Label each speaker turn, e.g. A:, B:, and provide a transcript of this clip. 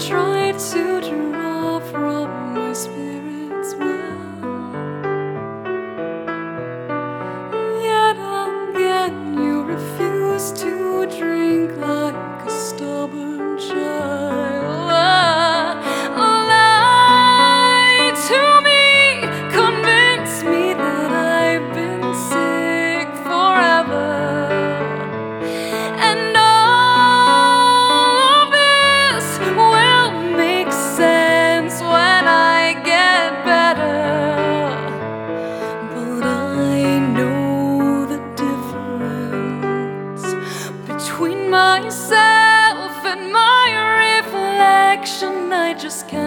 A: try to draw from my spirit's well, yet again you refuse to drink like a stubborn child. Lie to me, convince me that I've been sick forever, and all of this will make sense when I get better. But I know the difference between myself and my reflection. I just can't